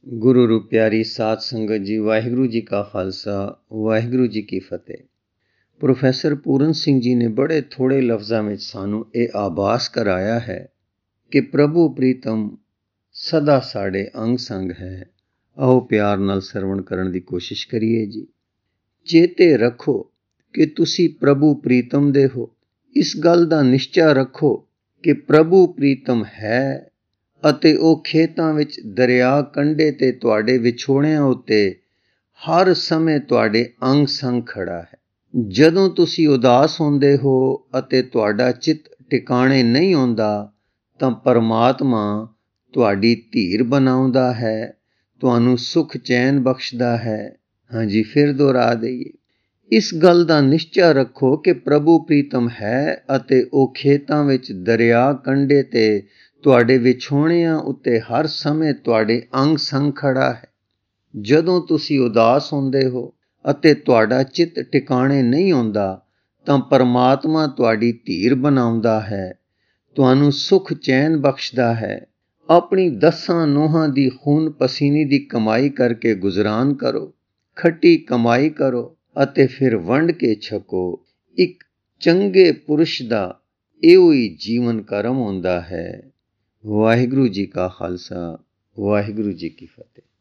ਗੁਰੂ ਰੂ ਪਿਆਰੀ ਸਾਧ ਸੰਗਤ ਜੀ, ਵਾਹਿਗੁਰੂ ਜੀ ਕਾ ਖਾਲਸਾ, ਵਾਹਿਗੁਰੂ ਜੀ ਕੀ ਫਤਿਹ। ਪ੍ਰੋਫੈਸਰ ਪੂਰਨ ਸਿੰਘ ਜੀ ਨੇ ਬੜੇ ਥੋੜੇ ਲਫ਼ਜ਼ਾਂ ਵਿੱਚ ਸਾਨੂੰ ਇਹ ਆਭਾਸ ਕਰਾਇਆ ਹੈ ਕਿ ਪ੍ਰਭੂ ਪ੍ਰੀਤਮ ਸਦਾ ਸਾਡੇ ਅੰਗ ਸੰਗ ਹੈ। ਆਓ ਪਿਆਰ ਨਾਲ ਸਰਵਣ ਕਰਨ ਦੀ ਕੋਸ਼ਿਸ਼ ਕਰੀਏ ਜੀ। ਚੇਤੇ ਰੱਖੋ ਕਿ ਤੁਸੀਂ ਪ੍ਰਭੂ ਪ੍ਰੀਤਮ ਦੇ ਹੋ। ਇਸ ਗੱਲ ਦਾ ਨਿਸ਼ਚਾ ਰੱਖੋ ਕਿ ਪ੍ਰਭੂ ਪ੍ਰੀਤਮ ਹੈ ਅਤੇ ਉਹ ਖੇਤਾਂ ਵਿੱਚ, ਦਰਿਆ ਕੰਢੇ ਤੇ ਤੁਹਾਡੇ ਵਿਛੋੜਿਆਂ ਉੱਤੇ ਹਰ ਸਮੇਂ ਤੁਹਾਡੇ ਅੰਗ ਸੰਗ ਖੜਾ ਹੈ। ਜਦੋਂ ਤੁਸੀਂ ਉਦਾਸ ਹੁੰਦੇ ਹੋ ਅਤੇ ਤੁਹਾਡਾ ਚਿੱਤ ਟਿਕਾਣੇ ਨਹੀਂ ਆਉਂਦਾ ਤਾਂ ਪਰਮਾਤਮਾ ਤੁਹਾਡੀ ਧੀਰ ਬਣਾਉਂਦਾ ਹੈ, ਤੁਹਾਨੂੰ ਸੁੱਖ ਚੈਨ ਬਖਸ਼ਦਾ ਹੈ। ਹਾਂਜੀ, ਫਿਰ ਦੁਹਰਾ ਦਈਏ। ਇਸ ਗੱਲ ਦਾ ਨਿਸ਼ਚਾ ਰੱਖੋ ਕਿ ਪ੍ਰਭੂ ਪ੍ਰੀਤਮ ਹੈ ਅਤੇ ਉਹ ਖੇਤਾਂ ਵਿੱਚ, ਦਰਿਆ ਕੰਢੇ ਤੇ ਤੁਹਾਡੇ ਵਿਛੋੜਿਆਂ ਉੱਤੇ ਹਰ ਸਮੇਂ ਤੁਹਾਡੇ ਅੰਗ ਸੰਗ ਖੜਾ ਹੈ। ਜਦੋਂ ਤੁਸੀਂ ਉਦਾਸ ਹੁੰਦੇ ਹੋ ਅਤੇ ਤੁਹਾਡਾ ਚਿੱਤ ਟਿਕਾਣੇ ਨਹੀਂ ਆਉਂਦਾ ਤਾਂ ਪਰਮਾਤਮਾ ਤੁਹਾਡੀ ਧੀਰ ਬਣਾਉਂਦਾ ਹੈ, ਤੁਹਾਨੂੰ ਸੁੱਖ ਚੈਨ ਬਖਸ਼ਦਾ ਹੈ। ਆਪਣੀ 10 ਨੋਹਾਂ ਦੀ ਖੂਨ ਪਸੀਨੇ ਦੀ ਕਮਾਈ ਕਰਕੇ ਗੁਜ਼ਰਾਨ ਕਰੋ, ਖੱਟੀ ਕਮਾਈ ਕਰੋ ਅਤੇ ਫਿਰ ਵੰਡ ਕੇ ਛਕੋ। ਇੱਕ ਚੰਗੇ ਪੁਰਸ਼ ਦਾ ਇਹੋ ਹੀ ਜੀਵਨ ਕਰਮ ਹੁੰਦਾ ਹੈ। ਵਾਹਿਗੁਰੂ ਜੀ ਕਾ ਖਾਲਸਾ, ਵਾਹਿਗੁਰੂ ਜੀ ਕੀ ਫਤਿਹ।